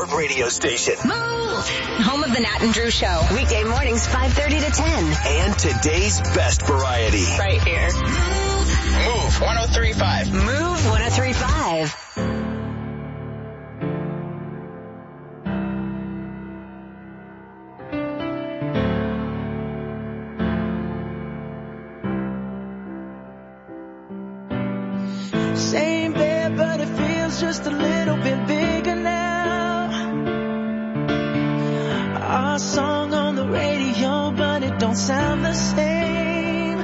Smart Radio Station. Move! Home of the Nat and Drew Show. Weekday mornings 5:30 to 10. And today's best variety. Right here. Move 103.5. Move 103.5. Same bed, but it feels just a little bit bigger now. Our song on the radio, but it don't sound the same.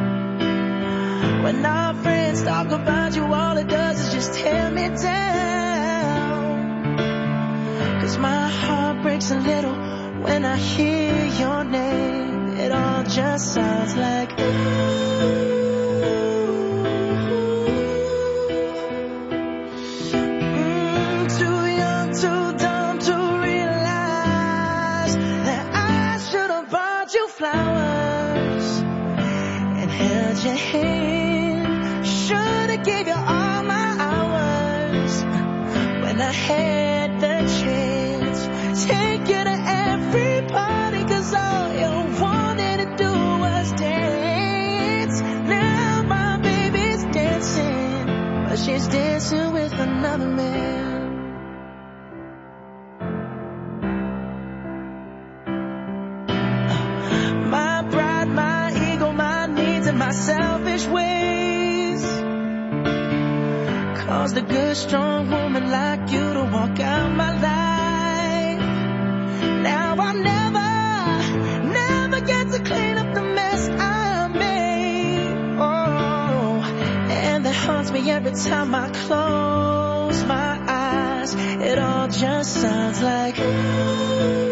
When our friends talk about you, all it does is just tear me down. 'Cause my heart breaks a little when I hear your name. It all just sounds like ooh. Your hand, should've gave you all my hours when I had the chance. Take you to every party, 'cause all you wanted to do was dance. Now my baby's dancing, but she's dancing with another man. My pride, my ego, my needs, and my selfish ways caused a good, strong woman like you to walk out my life. Now I'll never get to clean up the mess I made. Oh, and that haunts me every time I close my eyes. It all just sounds like ooh.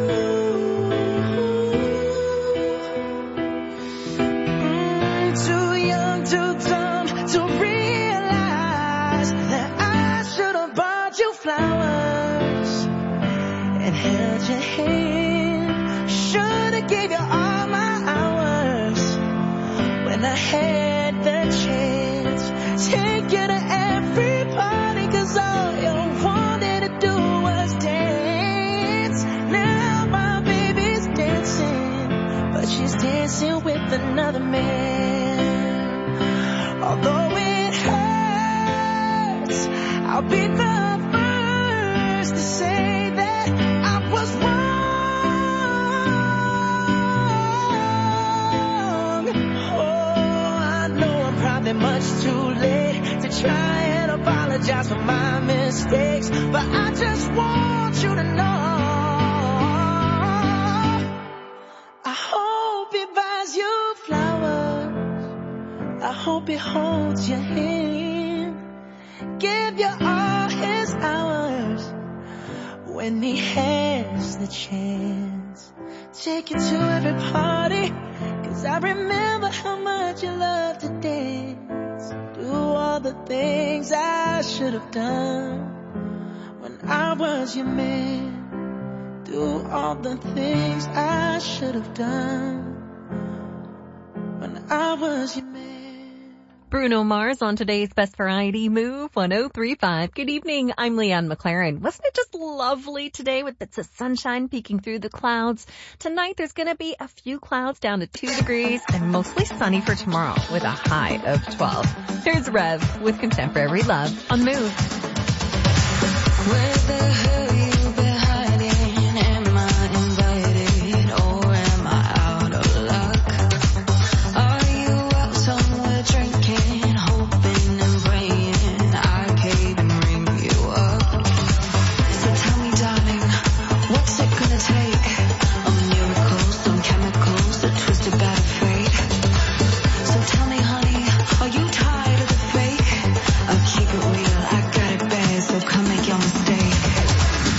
Too dumb to realize that I should have bought you flowers and held your hand. Should have gave you all my hours when I had the chance. Take you to every party, 'cause all you wanted to do was dance. Now my baby's dancing, but she's dancing with another man. Although it hurts, I'll be the first to say that I was wrong. Oh, I know I'm probably much too late to try and apologize for my mistakes, but I just want you to know I hope he buys you flowers. I hope he holds your hand, give you all his hours when he has the chance. Take you to every party, 'cause I remember how much you loved to dance. Do all the things I should have done when I was your man. Do all the things I should have done when I was your man. Bruno Mars on today's Best Variety, Move 103.5. Good evening, I'm Leanne McLaren. Wasn't it just lovely today with bits of sunshine peeking through the clouds? Tonight there's going to be a few clouds down to 2 degrees and mostly sunny for tomorrow with a high of 12. Here's Rev with Contemporary Love on Move. Where the hell you been hiding? Am I invited or am I out of luck? Are you out somewhere drinking, hoping and praying I came and ring you up? So tell me, darling, what's it gonna take? A miracle, some chemicals, a twisted bad of fate. So tell me, honey, are you tired of the fake? I'll keep it real, I got it bad, so come make your mistake.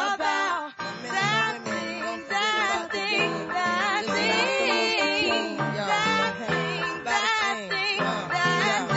about that thing, that thing, that thing, that thing, that thing, that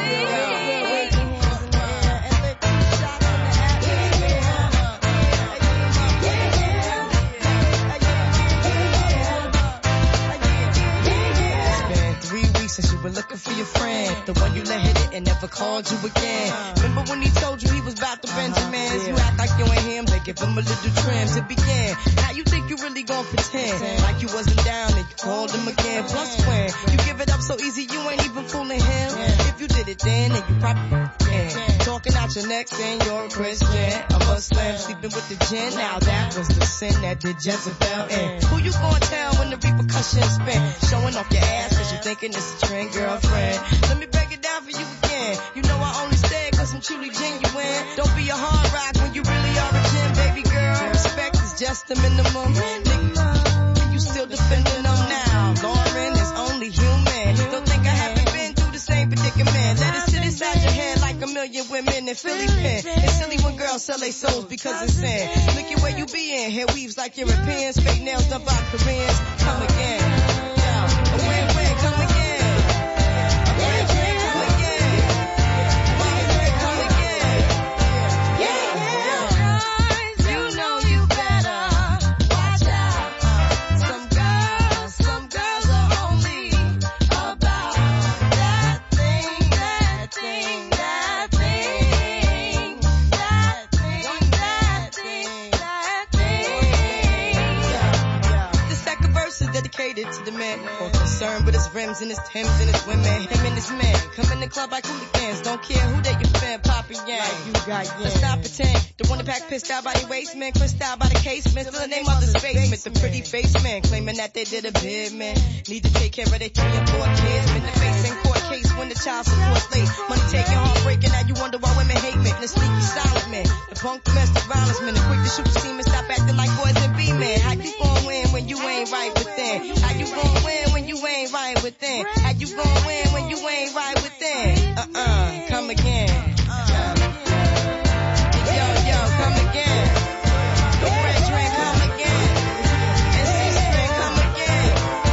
Since you were looking for your friend, the one you let hit it and never called you again. Remember when he told you he was about to Benjamins? You act like you ain't him, they give him a little trim to begin. Now you think you really gon' pretend like you wasn't down and you called him again. Plus when you give it up so easy, you ain't even fooling him. If you did it then you probably can. Talking out your neck saying you're a Christian, a Muslim, sleeping with the gin. Now that was the sin that did Jezebel in. Who you gonna tell when the repercussions spin? Showing off your ass cause you thinking it's a trend, girlfriend. Let me break it down for you again. You know I only say it cause I'm truly genuine. Don't be a hard rock when you really are a gem, baby girl. Respect is just the minimum. Nigga, you still defending them now. Lauren is only human. Don't think I haven't been through the same predicament. Let it sit inside your head like a million women in Philly pen. It's silly when girls sell their souls because it's sin. Look at where you be in. Hair weaves like Europeans. Fake nails done by Koreans. Come again. Yeah. A win-win. Come again. To the man, more concerned with his rims and his Timbs and his women. Him and his man come in the club like hooligans. Don't care who they your fan, Papa Yang. Like you got Yang. Let's not pretend. The one that pack pissed out by the waist man, crissed out by the casement. Still the name of the basement. The pretty face man claiming that they did a bid man. Need to take care of their 3 and 4 kids. Been the face in court case when the child support's late. Money taking, heartbreaking. Now you wonder why women hate me. The sneaky silent man, the punk domestic violence man, the quick to shoot the semen. Stop acting like boys and be men. How you gon' win when you ain't right within? How you gon' win when you ain't right within? How you gon' win when you ain't right within? Come again. Yo, come again. The French ring, come again. NC string, come again.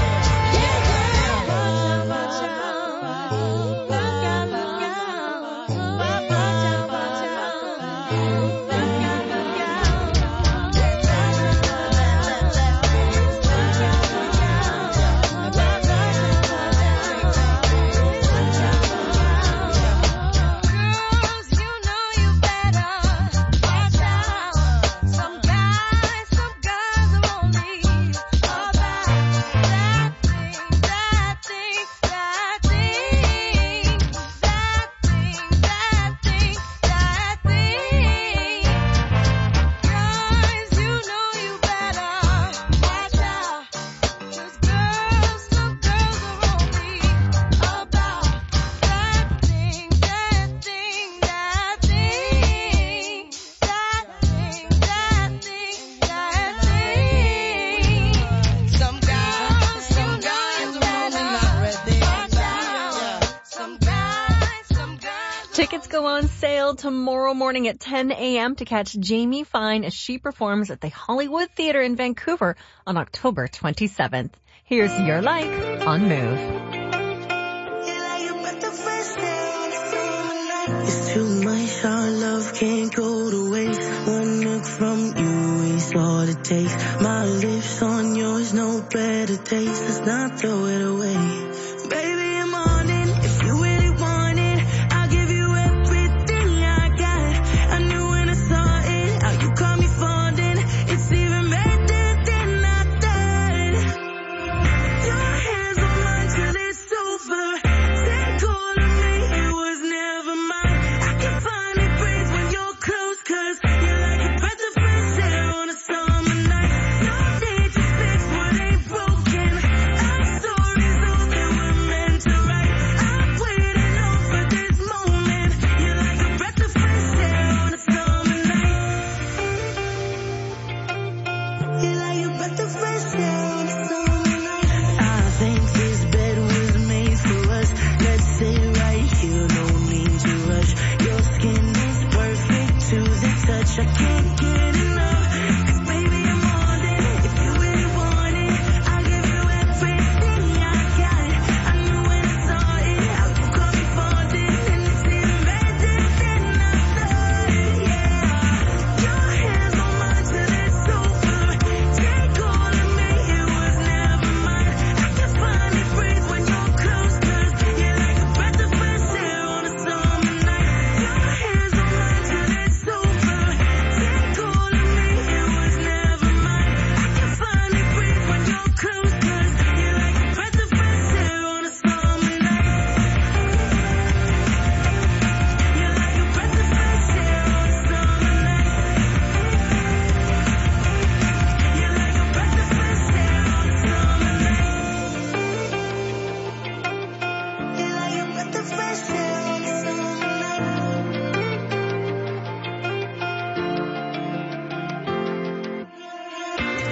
Tickets go on sale tomorrow morning at 10 a.m. to catch Jamie Fine as she performs at the Hollywood Theatre in Vancouver on October 27th. Here's Your Like on Move. It's too much, our love can't go to waste. One look from you is all it takes. My lips on yours, no better taste. Let's not throw it away. Baby, I'm on it. If you really want it, I'll give you everything I got. I knew when I saw it, how you caught me falling. It's even better than I thought. Your hands on mine till it's over. Take all of me, it was never mine. I can finally breathe when you're close, 'cause you're like a breath of fresh air on a summer night. No need to fix what ain't broken. Our stories all that we're meant to write. I've waited on for this moment. You're like a breath of fresh air on a summer night. You're like a breath of fresh air on a summer night. I think this bed was made for us. Let's sit right here, no need to rush. Your skin is perfect to the touch. I can't get enough. 'Cause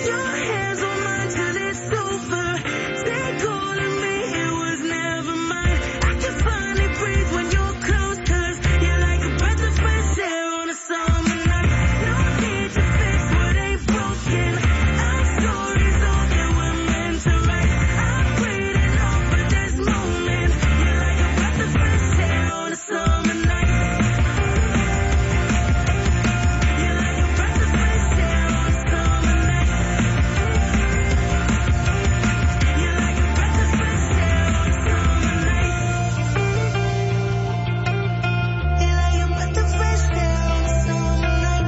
Your hands on mine till it's over. Take all of me, it was never mine. I can finally breathe when you're close, 'cause you're like a breath of fresh air on a summer night. No need to fix what ain't broken. Our story's all that we're meant to write. I'm breathing over this moment. You're like a breath of fresh air on a summer night. You're like a breath of fresh air on a summer night. You're like a breath of fresh air on a summer night. You're like a breath of fresh air on a summer night.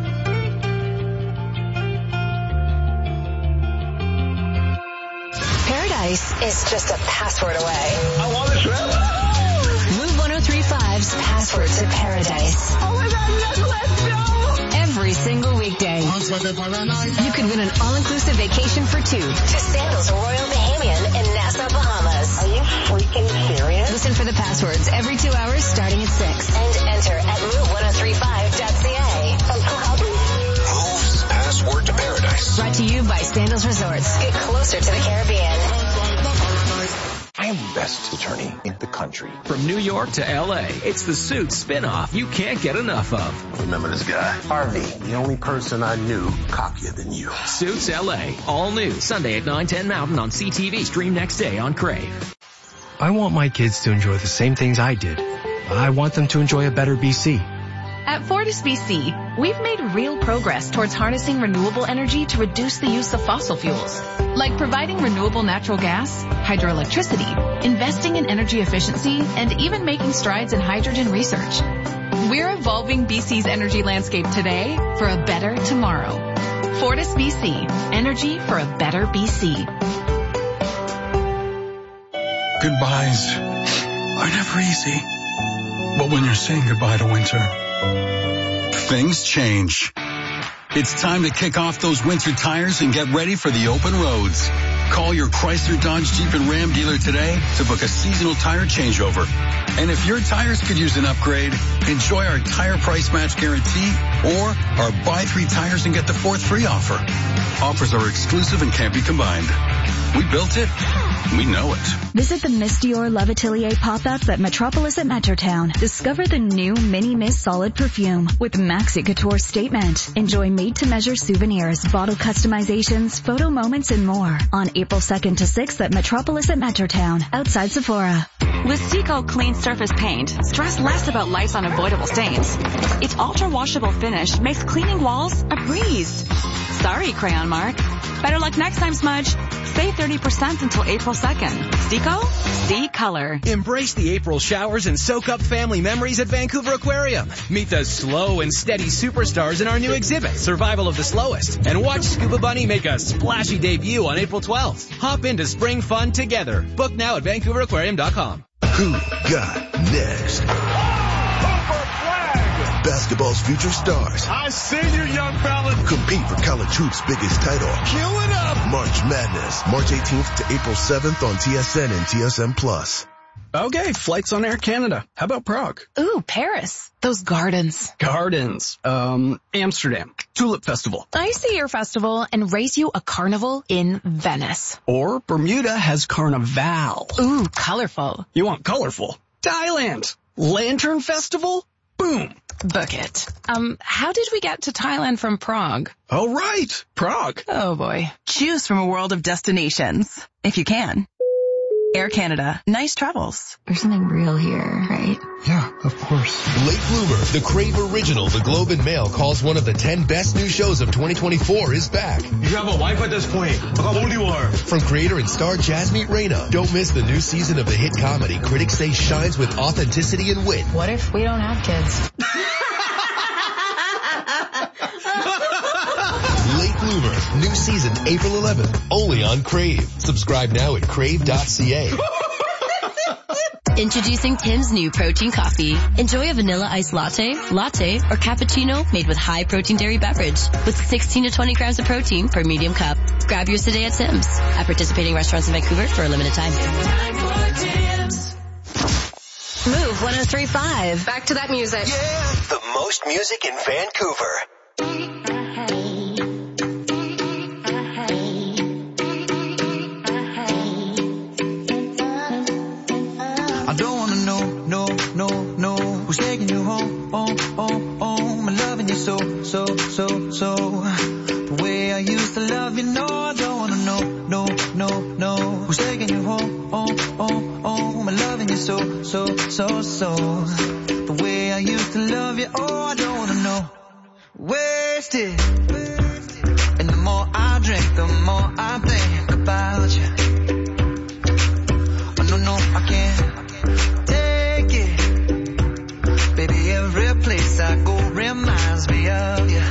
Paradise is just a password away. I want to trip. Move 103.5's Password to Paradise. Oh my God, yes, let's go. Every single weekday. You could win an all-inclusive vacation for two to Sandals Royal Bahamian in Nassau, Bahamas. Are you freaking serious? Listen for the passwords every 2 hours starting at 6. And enter at move1035.ca. Move's Password to Paradise. Brought to you by Sandals Resorts. Get closer to the Caribbean. I am the best attorney in the country. From New York to L.A., it's the Suits spin-off you can't get enough of. Remember this guy? Harvey, the only person I knew cockier than you. Suits L.A., all new, Sunday at 9/10 Mountain on CTV. Stream next day on Crave. I want my kids to enjoy the same things I did. I want them to enjoy a better BC. At Fortis BC, we've made real progress towards harnessing renewable energy to reduce the use of fossil fuels, like providing renewable natural gas, hydroelectricity, investing in energy efficiency, and even making strides in hydrogen research. We're evolving BC's energy landscape today for a better tomorrow. Fortis BC, energy for a better BC. Goodbyes are never easy. But when you're saying goodbye to winter, things change. It's time to kick off those winter tires and get ready for the open roads. Call your Chrysler, Dodge, Jeep, and Ram dealer today to book a seasonal tire changeover. And if your tires could use an upgrade, enjoy our tire price match guarantee or our buy 3 tires and get the 4th free offer. Offers are exclusive and can't be combined. We built it. We know it. Visit the Miss Dior Love Atelier pop-ups at Metropolis at Metrotown. Discover the new Mini Miss Solid Perfume with Maxi Couture Statement. Enjoy made-to-measure souvenirs, bottle customizations, photo moments, and more on April 2nd to 6th at Metropolis at Metrotown, outside Sephora. With Seco Clean Surface Paint, stress less about life's unavoidable stains. Its ultra-washable finish makes cleaning walls a breeze. Sorry, Crayon Mark. Better luck next time, Smudge. Save 30% until April 2nd. Seco? See color. Embrace the April showers and soak up family memories at Vancouver Aquarium. Meet the slow and steady superstars in our new exhibit, Survival of the Slowest. And watch Scuba Bunny make a splashy debut on April 12th. Hop into spring fun together. Book now at VancouverAquarium.com. Who got next? Basketball's future stars. I see you, young fella. Compete for college hoops' biggest title. Cue it up. March Madness, March 18th to April 7th on TSN and TSN+. Okay, flights on Air Canada. How about Prague? Ooh, Paris. Those gardens. Gardens. Amsterdam. Tulip Festival. I see your festival and race you a carnival in Venice. Or Bermuda has Carnival. Ooh, colorful. You want colorful? Thailand. Lantern Festival? Boom. Book it. How did we get to Thailand from Prague? Oh, right. Prague. Oh, boy. Choose from a world of destinations, if you can. Air Canada. Nice travels. There's something real here, right? Yeah, of course. Late Bloomer, the Crave original, the Globe and Mail calls one of the 10 best new shows of 2024 is back. You have a wife at this point. Look how old you are. From creator and star Jasmine Reyna. Don't miss the new season of the hit comedy critics say shines with authenticity and wit. What if we don't have kids? Late Bloomer, new season April 11th, only on Crave. Subscribe now at crave.ca. Introducing Tim's new protein coffee. Enjoy a vanilla iced latte, or cappuccino made with high protein dairy beverage with 16 to 20 grams of protein per medium cup. Grab yours today at Tim's. At participating restaurants in Vancouver for a limited time. Move 103.5. Back to that music. Yeah. The most music in Vancouver. The way I used to love you, no, I don't wanna know, no, no, no. Who's taking you home, home, home, home? I'm loving you so, so, so, so. The way I used to love you, oh, I don't wanna know. Wasted. And the more I drink, the more I think about you. Oh, no, no, I can't take it. Baby, every place I go reminds me of you.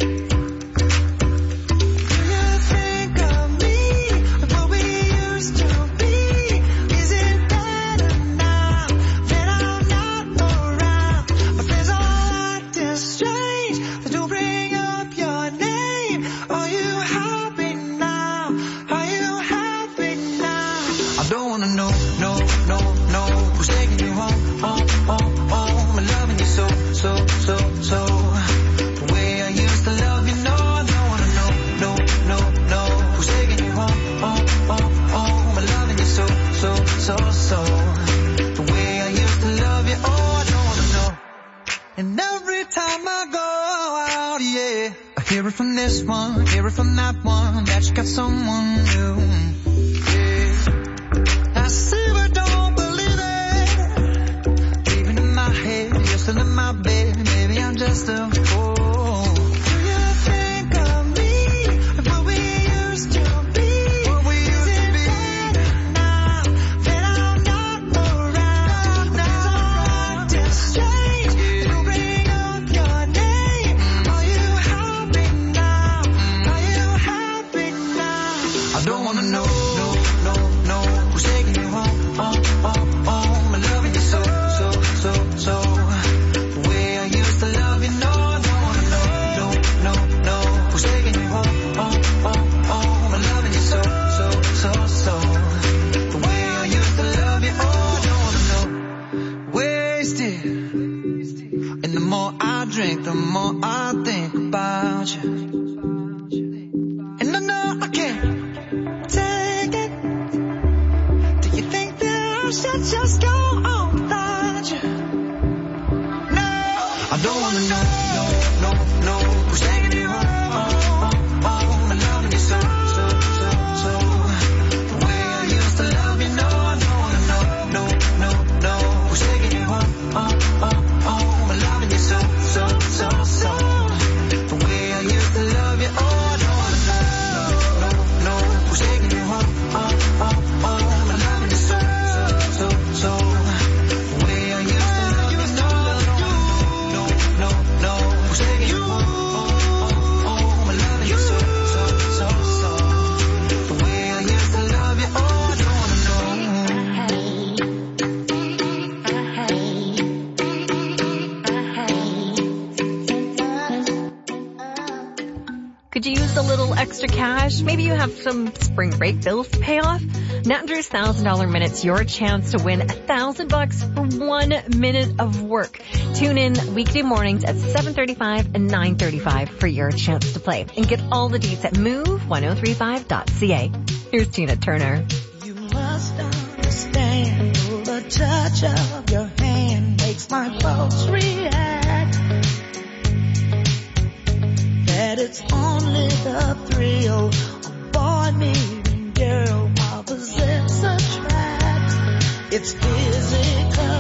Hear it from this one, hear it from that one, that you got someone new. Yeah. I see but don't believe it. Even in my head, you're still in my bed. Maybe I'm just a fool. The more I think about you, and I know I can't take it. Do you think that I should just go on without you? No, I don't wanna know, no, no, no. Who's taking you home, I'm loving you so, so, so, so. The way I used to love you, no, I don't wanna know, no, no, no. Who's taking you home, I'm loving you so, so, so, so. The way I used to love you, oh, I don't wanna know, no, no, no. Who's taking you home, I'm loving you so, so, so, so. The way I used to love you, no, no, no, no. Who's taking you home, I'm loving you so, so, so, so. The way I used to love you, oh, I don't wanna know. Could you use a little extra cash? Maybe you have some spring break bills to pay off. Natdrew's $1,000 Minute's your chance to win $1,000 for 1 minute of work. Tune in weekday mornings at 7:35 and 9:35 for your chance to play. And get all the deets at move1035.ca. Here's Tina Turner. You must understand the touch of your hand makes my pulse react. That it's only the thrill of boy meeting girl opposites attract. It's physical,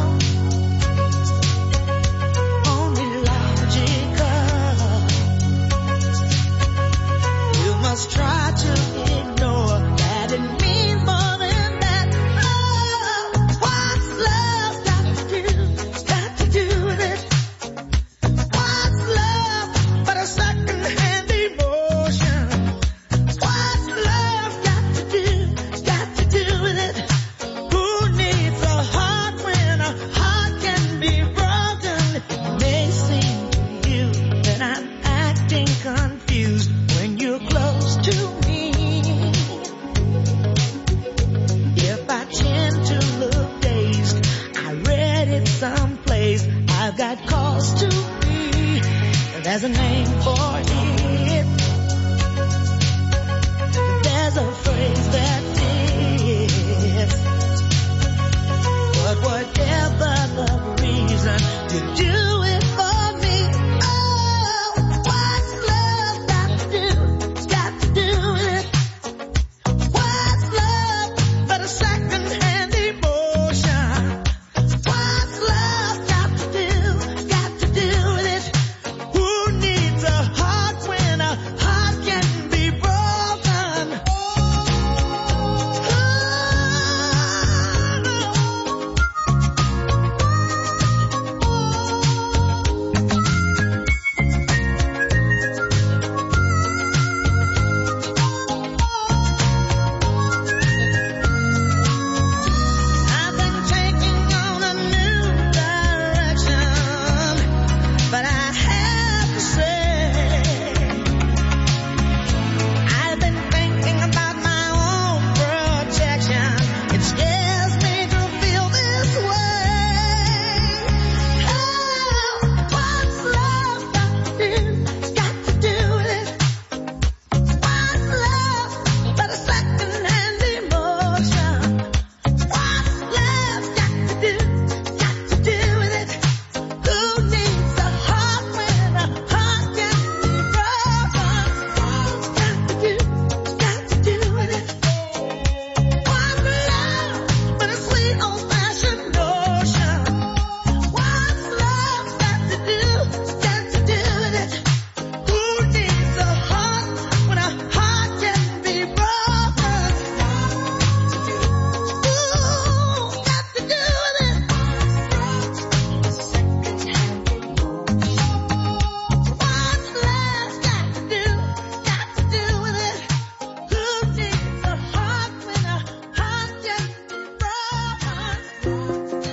only logical. You must try to ignore that it means more than that. Oh, what's love got to do? It's got to do with it. What's love but a second-hand emotion? What's love got to do with it? Who needs a heart when a heart can be broken? It may seem to you that I'm acting confused when you're close to me. If I tend to look dazed, I read it someplace. I've got cause to be. There's a name for it. There's a phrase that fits. But whatever the reason, you do it for me. Oh, what's love got to do?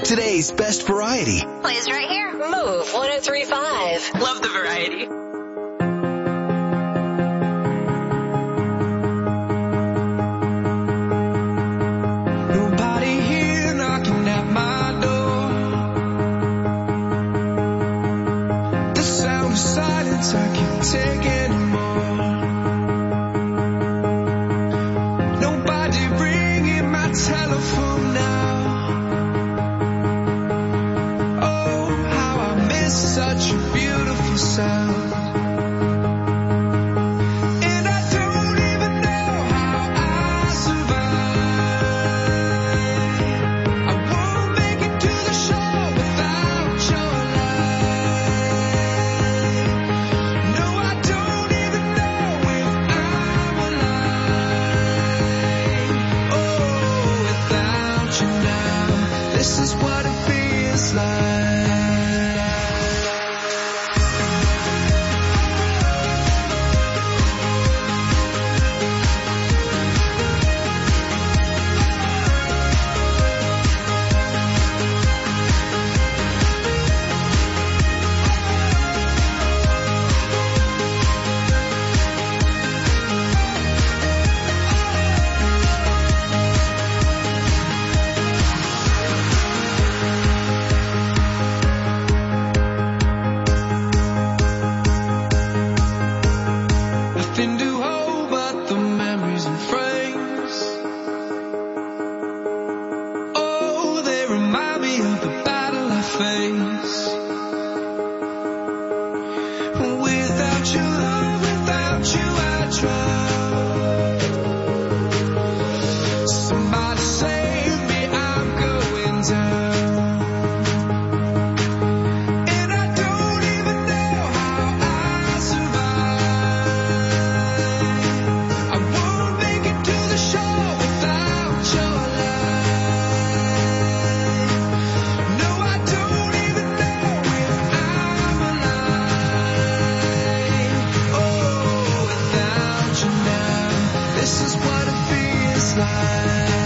Today's best variety. Plays right here. Move 103.5. Love the variety. Nobody here knocking at my door. The sound of silence I can't take anymore. Nobody ringing my telephone now. Oh, how I miss such a beautiful sound. This is what it feels like. Nothing to hold but the memories and frames. Oh, they remind me of the battle I faced. Without your love, without you I drown. Somebody save me, I'm going down. And I don't even know how I survive. I won't make it to the shore without your light. No, I don't even know if I'm alive. Oh, without you now, this is what it feels like.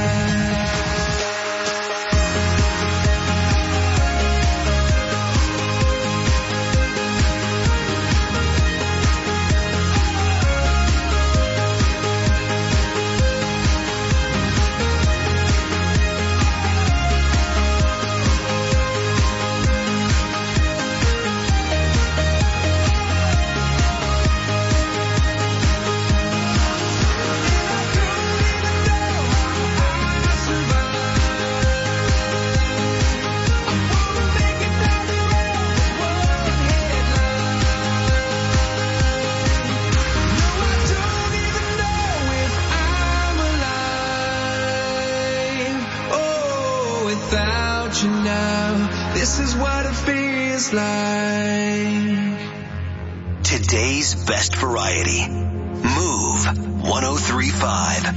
Without you now, this is what it feels like. Today's best variety. Move 103.5.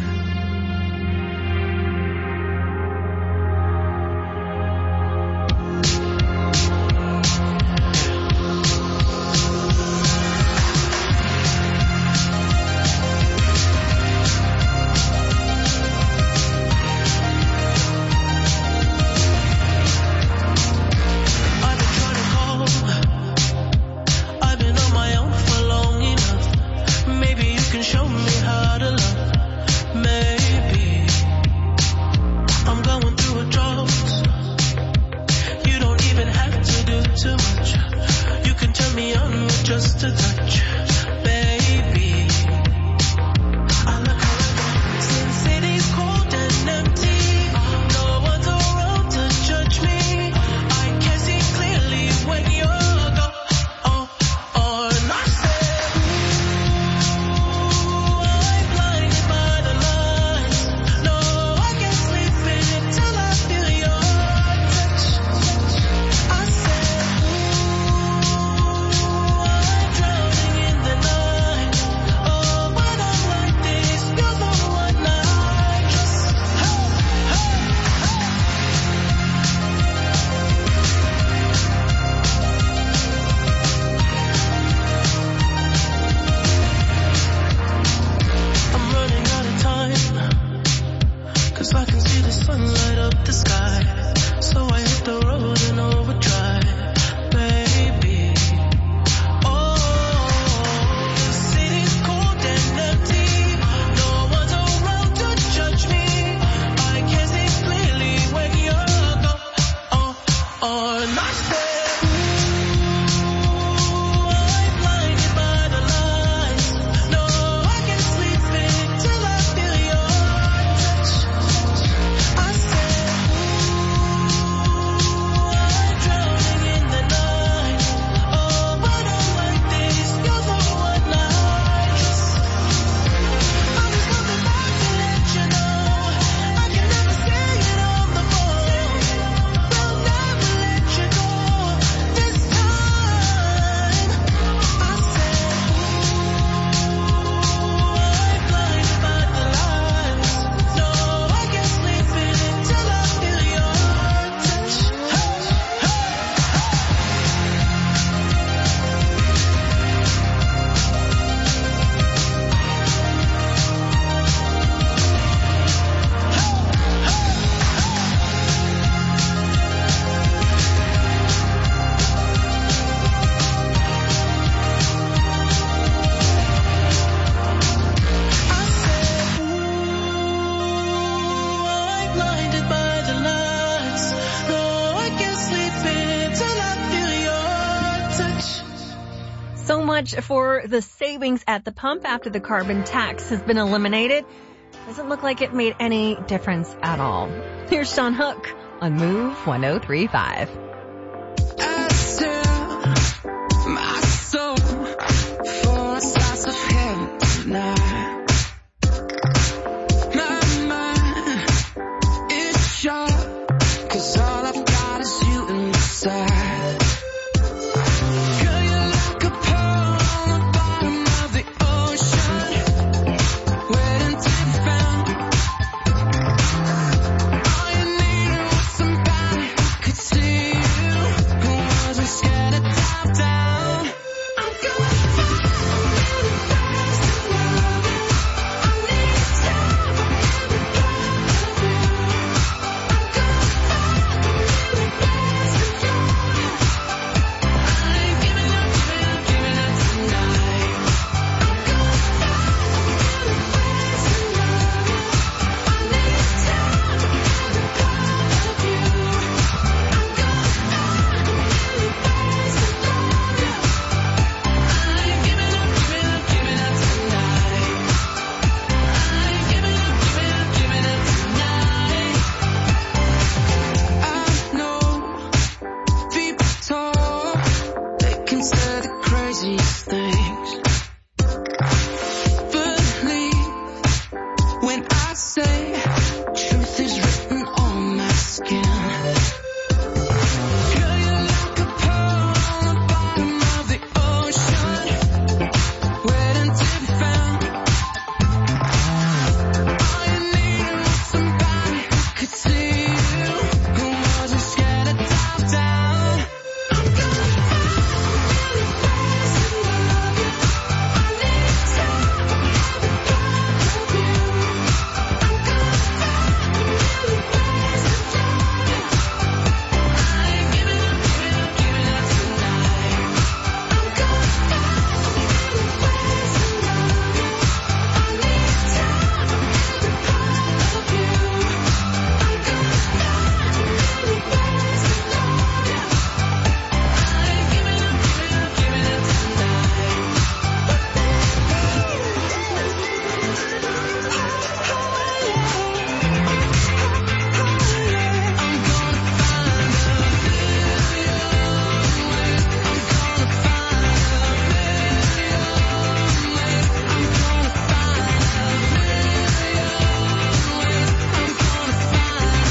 I've been on my own for long enough. Maybe you can show me how to love. much for the savings at the pump after the carbon tax has been eliminated. Doesn't look like it made any difference at all. Here's Sean Hook on Move 103.5. I sell my soul for a slice of heaven tonight. My mind is sharp, 'cause all I've got is you inside. Girl, you're like a pearl on the bottom of the ocean, waiting to be found. All you need was somebody who could see you, who wasn't scared to dive down. I'm gonna find you the best to love you. I need time for every part of you. I'm gonna find you the best to love you. I ain't giving up, giving up tonight. I'm gonna find you the best to love you. I need time for every part of you. I'm gonna find you the best to love you. I ain't giving up, giving up tonight. I ain't giving up, giving up tonight. I know people talk, they can say the craziest things. Believe when I say truth is written on my skin. Girl, you're like a pearl on the bottom of the ocean, waiting to be found. All you need was somebody who could see you, who wasn't scared to dive down. I'm gonna find you the best to love you. I need time for every part of you. I'm gonna find you the best to love you. I ain't giving up, giving up tonight. I'm gonna find you the best to love you. I need time for every part of you. I'm gonna find you the best to love you. I ain't giving up, giving up tonight. I'm gonna find a million ways. I'm gonna find a million ways. I'm gonna find a million ways. I'm gonna find a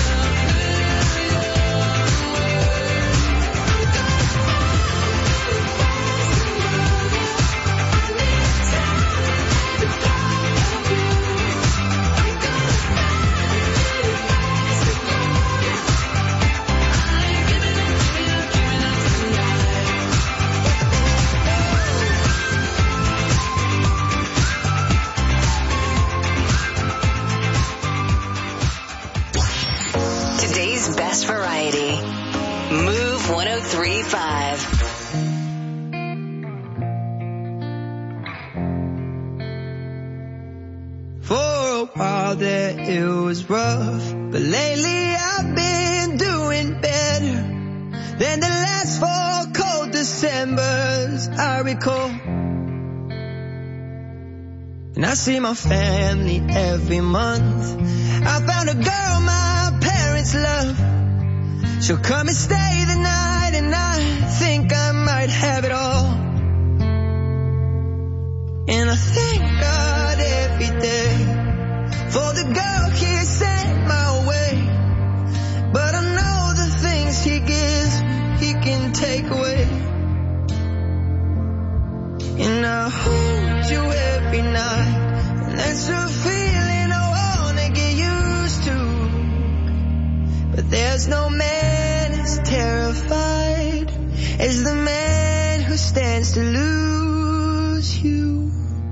Today's best variety. Move 103.5. For a while there it was rough, but lately I've been doing better than the last 4 cold Decembers I recall. And I see my family every month. I found a girl my parents love. She'll come and stay the night, and I think I might have it all. And I thank God every day for the girl he sent my way. But I know the things he gives, he can take away. And I hold you every night, and that's a feeling I wanna get used to. But there's no man as terrified as the man who stands to lose you.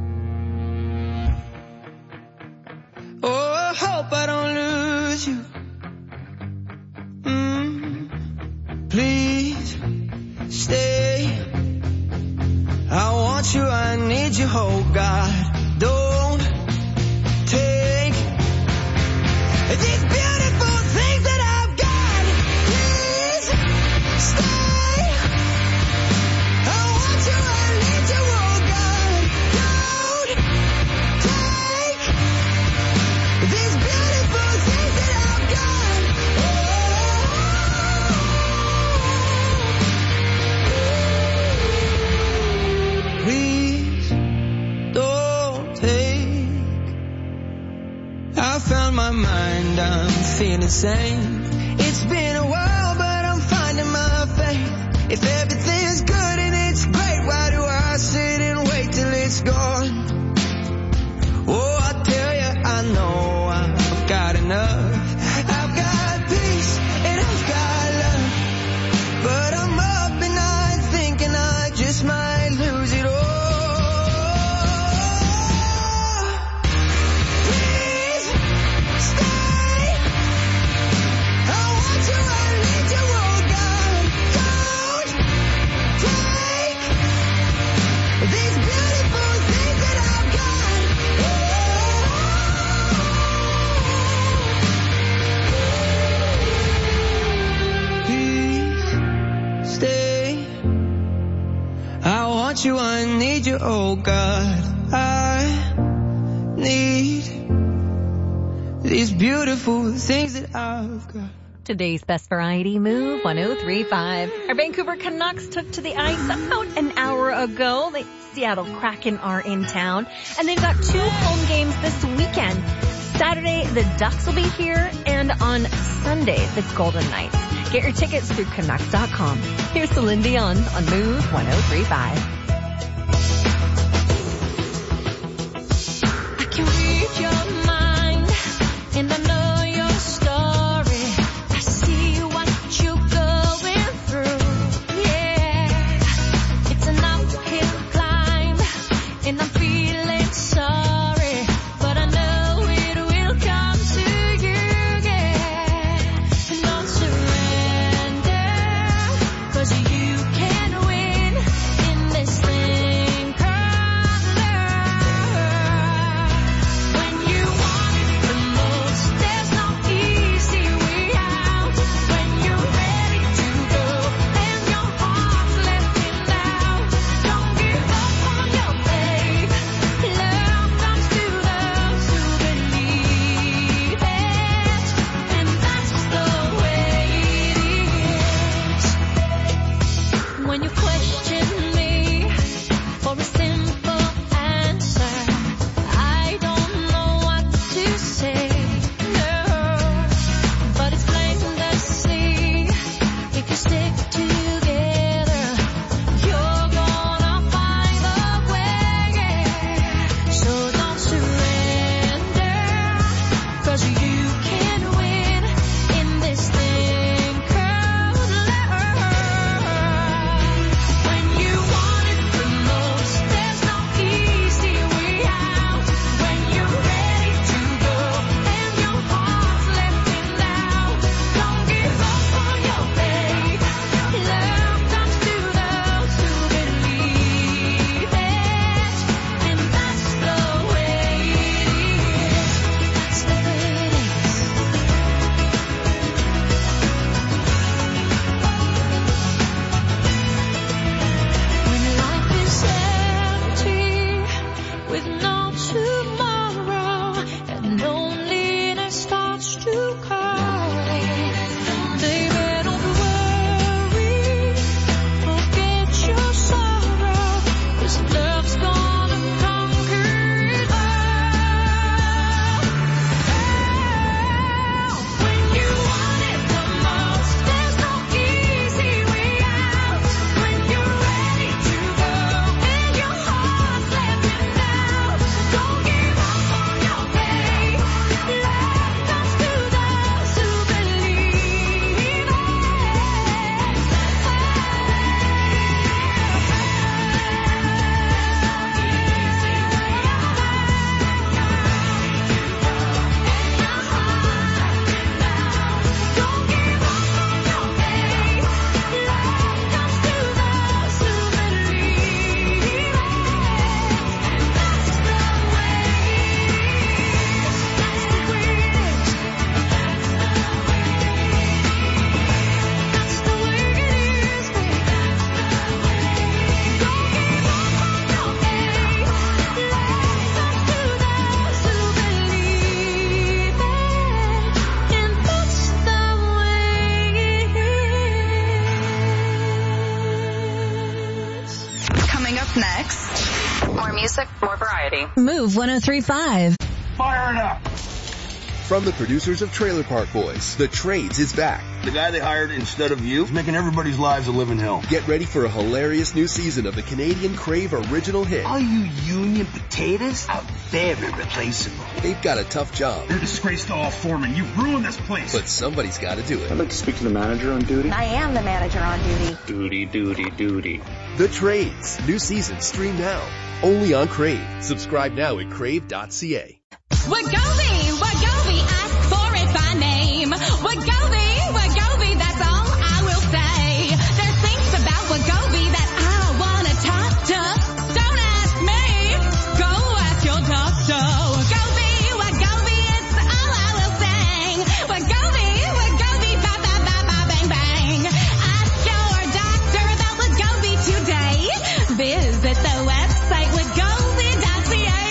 Oh, I hope I don't lose you. Please stay. I want you, I need you, oh God. Don't take these beautiful things that I've got. Please stay. I want you, I need you, oh on my mind, I'm feeling sane. It's been a while, but I'm finding my faith. If everything's good and it's great, why do I sit and wait till it's gone? Oh, I tell you, I know I've got enough. I've got peace and I've got love, but I'm up at night thinking I just might lose it all. You, I need you, oh God, I need these beautiful things that I've got. Today's Best Variety Move 1035. Our Vancouver Canucks took to the ice about an hour ago. The Seattle Kraken are in town, and they've got 2 home games this weekend. Saturday, the Ducks will be here, and on Sunday, the Golden Knights. Get your tickets through Canucks.com. Here's Celine Dion on Move 1035. Your mind, and I know your story. I see what you're going through. Yeah, it's an uphill climb, and I'm feeling sorry, but I know it will come to you. Yeah, and don't surrender, 'cause you can win in this thing called love. When you want it the most, there's no easy way out. When you're ready to go and your heart's letting down, don't give up on your faith. Love comes to those who believe it, and that's the way it is. When you question me for a simple answer, I don't know what to say, no, but it's plain to see, if you stick together, you're gonna find a way. So don't surrender, 'cause you can win in this thing called love. When you want it the most, there's no easy way out. When you're ready to go and your heart's letting down, don't give up on your faith. Love comes to those who believe it, and that's the way it is. That's the way it is. When life is empty with no tomorrow and loneliness starts to call, baby, don't worry, forget your sorrow, 'cause love's gonna conquer it all. When you want it the most, there's no easy way out. When you're ready to go and your heart's letting down, don't give up on your faith. Love comes to those who believe it. Don't give up on your faith. Love comes to those who believe it. That's the way it is. That's the way it is. That's the way it is, baby. Don't give up on your faith. Love comes to those who believe it, and that's the way it is. Coming up next, more music, more variety. Move 1035. Fire it up. From the producers of Trailer Park Boys, The Trades is back. The guy they hired instead of you is making everybody's lives a living hell. Get ready for a hilarious new season of the Canadian Crave original hit. All you union potatoes are very replaceable. They've got a tough job. You're a disgrace to all foremen. You've ruined this place. But somebody's got to do it. I'd like to speak to the manager on duty. I am the manager on duty. Duty. The Trades. New season stream now. Only on Crave. Subscribe now at crave.ca. Wegovy, ask for it by name. Wegovy, that's all I will say. There's things about Wegovy that I wanna talk to. Don't ask me, go ask your doctor. Wegovy, it's all I will say. Wegovy, bang, bang. Ask your doctor about Wegovy today. Visit the website wegovy.ca.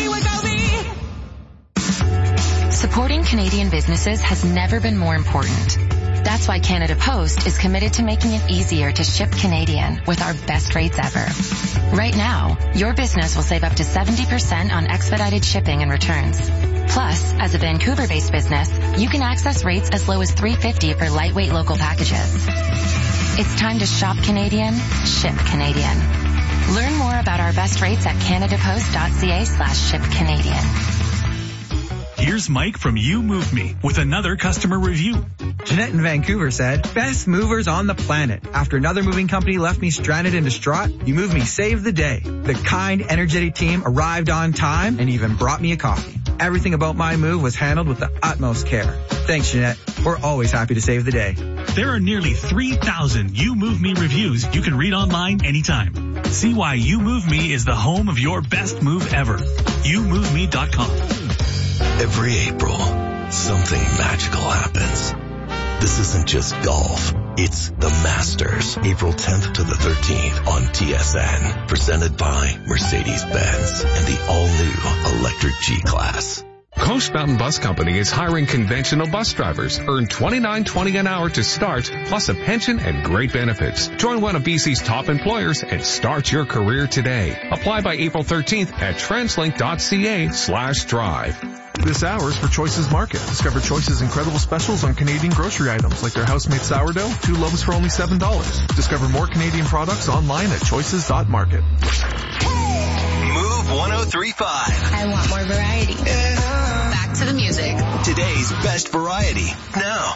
Supporting Canadian businesses has never been more important. That's why Canada Post is committed to making it easier to ship Canadian with our best rates ever. Right now, your business will save up to 70% on expedited shipping and returns. Plus, as a Vancouver-based business, you can access rates as low as $3.50 for lightweight local packages. It's time to shop Canadian, ship Canadian. Learn more about our best rates at canadapost.ca/shipcanadian. Here's Mike from You Move Me with another customer review. Jeanette in Vancouver said, best movers on the planet. After another moving company left me stranded and distraught, You Move Me saved the day. The kind, energetic team arrived on time and even brought me a coffee. Everything about my move was handled with the utmost care. Thanks, Jeanette. We're always happy to save the day. There are nearly 3,000 You Move Me reviews you can read online anytime. See why You Move Me is the home of your best move ever. YouMoveMe.com. Every April, something magical happens. This isn't just golf. It's the Masters, April 10th to the 13th on TSN. Presented by Mercedes-Benz and the all-new electric G-Class. Coast Mountain Bus Company is hiring conventional bus drivers. Earn $29.20 an hour to start, plus a pension and great benefits. Join one of BC's top employers and start your career today. Apply by April 13th at translink.ca/drive. This hour is for Choices Market. Discover Choice's incredible specials on Canadian grocery items like their house-made sourdough, 2 loaves for only $7. Discover more Canadian products online at choices.market. Move 103.5. I want more variety. Back to the music. Today's best variety now.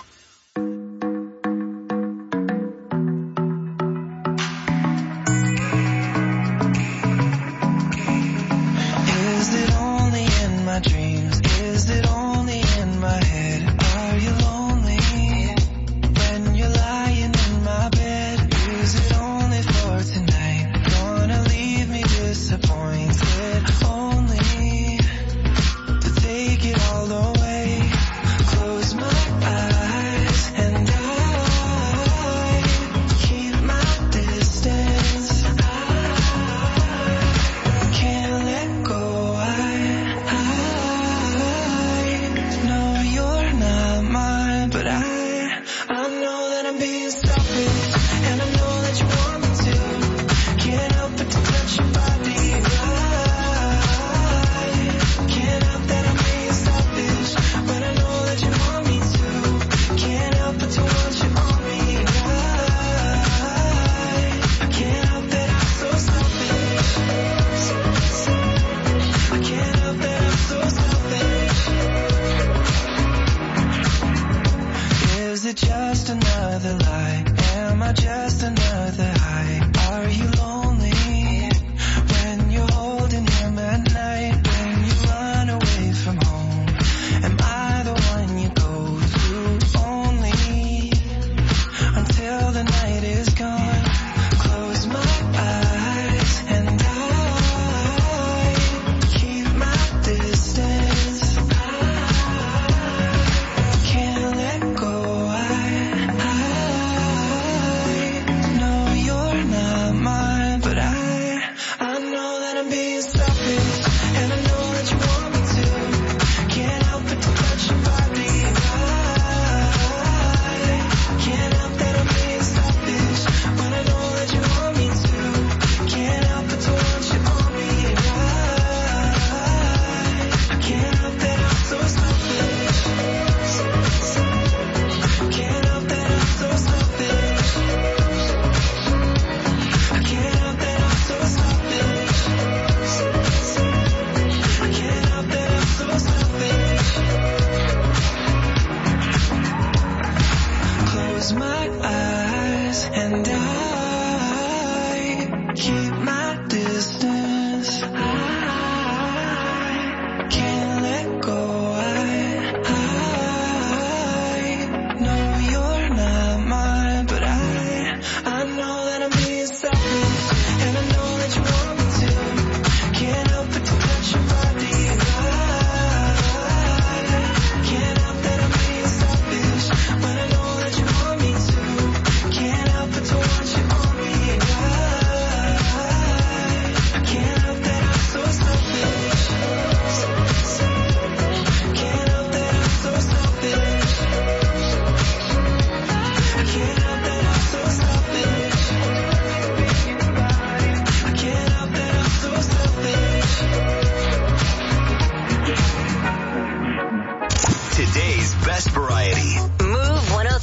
Is it only in my dreams? Is it only in my head? Are you lonely when you're lying in my bed? Is it only for tonight? Gonna leave me disappointed only to take it all away. Close my eyes and I keep my distance. I can't let go. I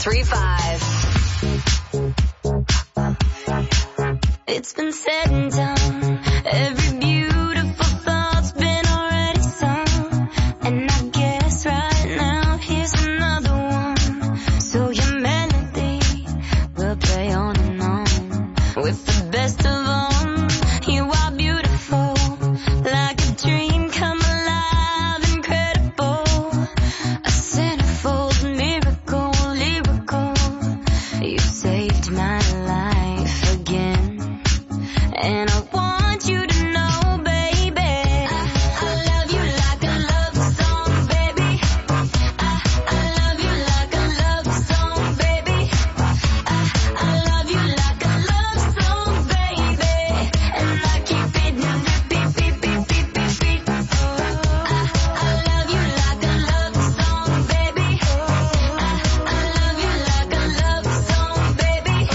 103.5. It's been said and done. Every beautiful thought's been already sung. And I guess right now here's another one. So your melody will play on and on. With the best of them, you are beautiful. Like a dream come alive, incredible. A centerfold miracle, lyrical. You saved my life again. And I want you to know, baby, I love you like a love song, baby. I love you like a love song, baby. I love you like a love song, baby. And I keep it beat, beat, beat, beat, beat, beat. I love you like a love song, baby. I love you like a love song, baby. I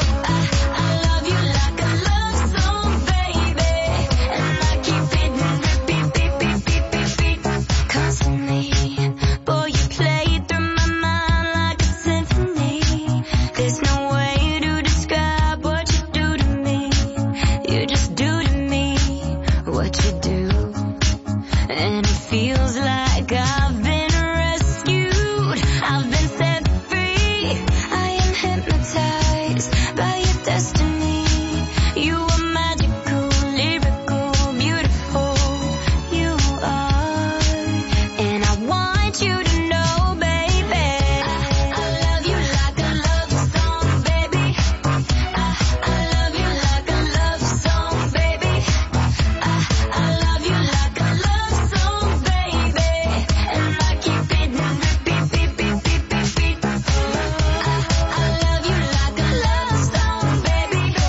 love you like a love song, baby. And I keep it beat, beat, beat, beat, beat, beat. Constantly, boy, you play through my mind like a symphony. There's no way to describe what you do to me. You just do to me what you do. And it feels like I've been rescued. I've been set free. I am hypnotized by your destiny. You are magical, lyrical, beautiful. You are. And I want you to know, baby, I love you like a love song, baby. I love you like a love song, baby. I love you like a love song, baby. And I keep it beat, beat, beat, beat, beat, beat. I love you like a love song, baby. I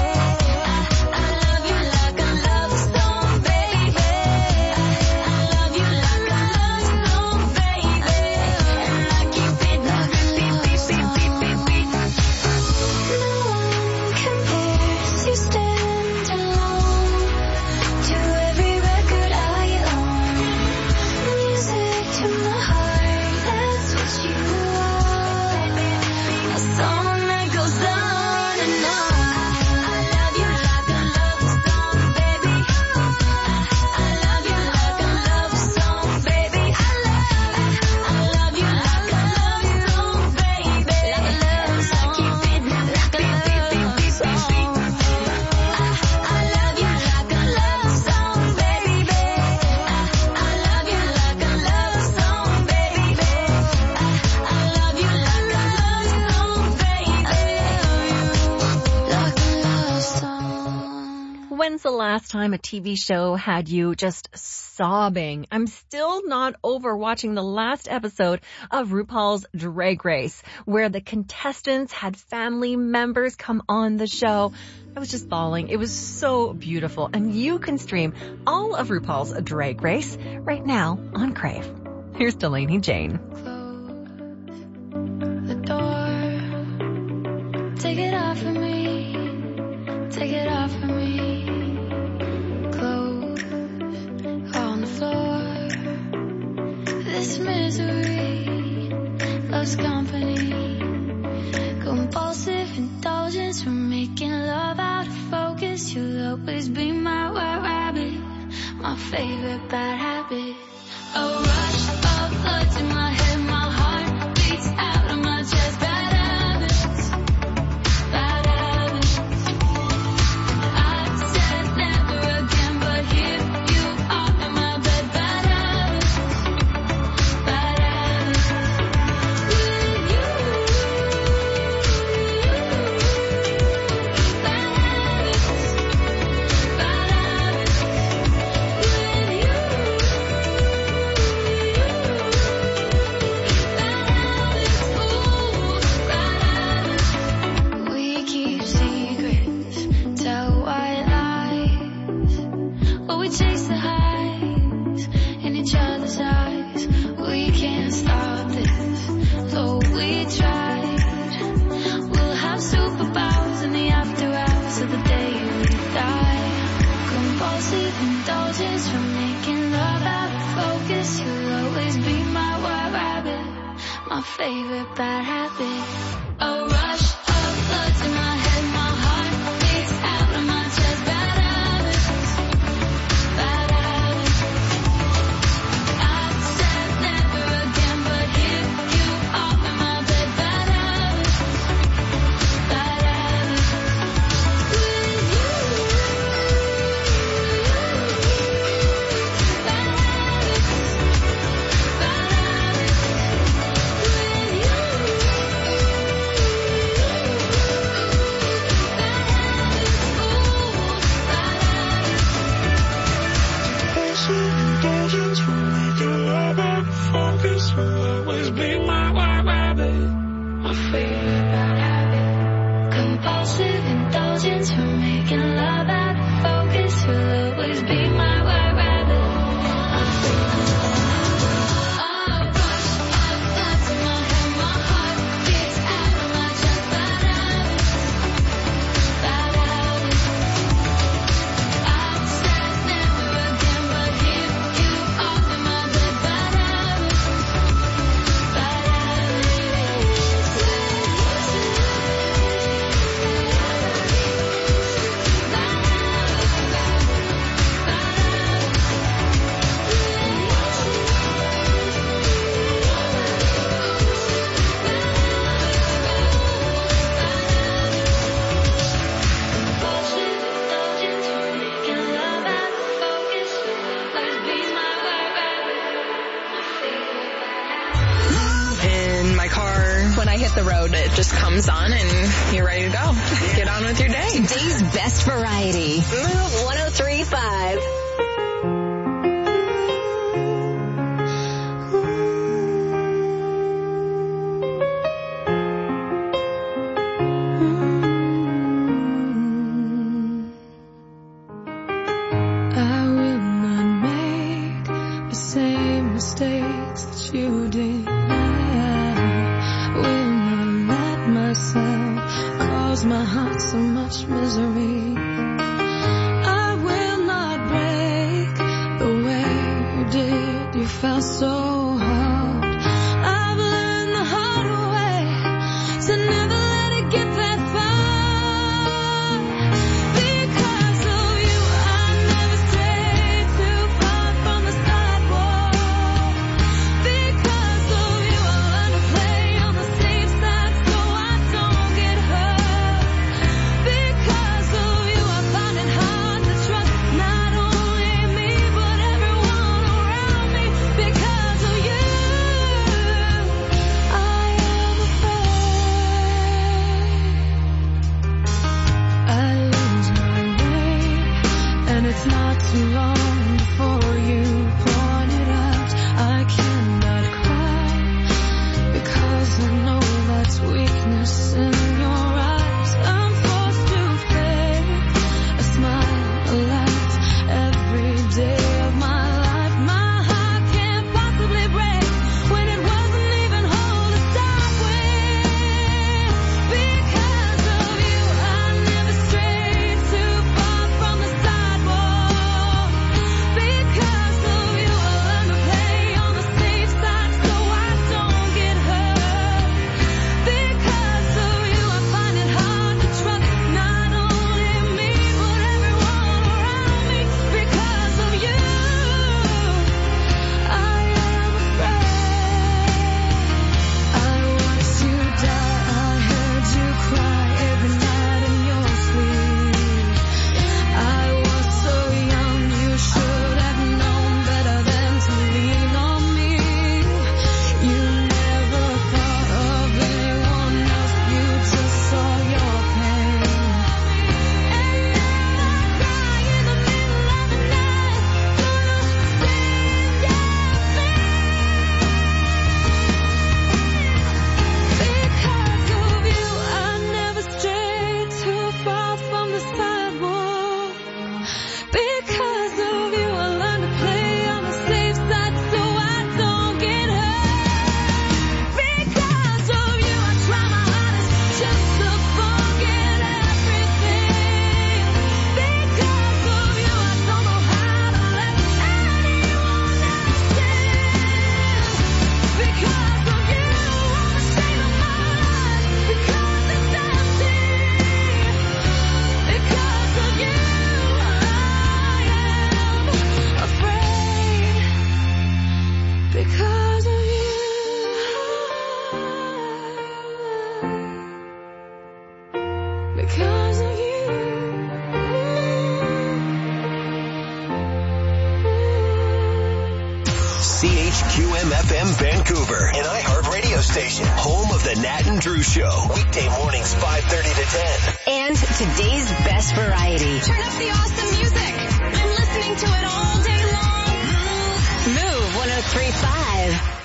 love you like a love song, baby. I love you like a love song, baby. And I keep it beat, beat, beat, beat, beat, beat. No one compares, you stand alone to every record I own. Music to my heart, that's what you are. A song that goes on and on. I love you like a love song, baby. I love you like a love song, baby. I love you like a love song, baby. Like a love song. I keep it like a love song. I love you like a love song, baby. I love you like a love song, baby. I love you like a love song, baby. When's the last time a TV show had you just sobbing? I'm still not over watching the last episode of RuPaul's Drag Race, where the contestants had family members come on the show. I was just bawling. It was so beautiful. And you can stream all of RuPaul's Drag Race right now on Crave. Here's Delaney Jane. The door. Take it off of me. Take it off of me. Clothes on the floor. This misery loves company. Compulsive indulgence from making love out of focus. You'll always be my white rabbit, my favorite bad habit. A rush of blood to my head, my heart beats out of my chest. Bad habits, bad habits. I said never again, but here you are in my bed. Bad habits, bad habits. With you, bad habits, bad habits. With you. We keep secrets, tell white lies, but we chase the highs in each other's eyes. We can't stop this, though we tried. We'll have superpowers in the after hours of the day we die. Compulsive indulgence from making love out of focus. You'll always be my white rabbit, my favorite bad habit. A rush of blood to my head, my heart beats out of my chest. Bad habits, bad habits. I said never again, but here you are in my bed. Bad habits, bad habits. With you, bad habits, bad habits. With you, Indulgence will make you love out. Focus will always be my white rabbit. my favorite bad habit. Compulsive indulgence for making love out of focus will always be my white rabbit. My favorite bad habit. A rush of blood to my head, my heart beats out of my chest. Bad habit, bad habit. I said never again, but here you are in my bed. Bad habit, bad In my car, when I hit the road, it just comes on and you're ready to go. Get on with your day. Today's best variety. Move 103.5. I will not make the same mistakes that you did. I will not let myself cause my heart so much misery. I will not break the way you did. You felt so hard. I've learned the hard way to never let it get that far. Because of you, I never strayed too far from the sidewalk. Because of you, I learned to play on the safe side so I don't get hurt. Because of you, FM Vancouver, an iHeart radio station, home of the Nat and Drew Show. Weekday mornings 5:30 to 10. And today's best variety. Turn up the awesome music. I'm listening to it all day long. Move 103.5.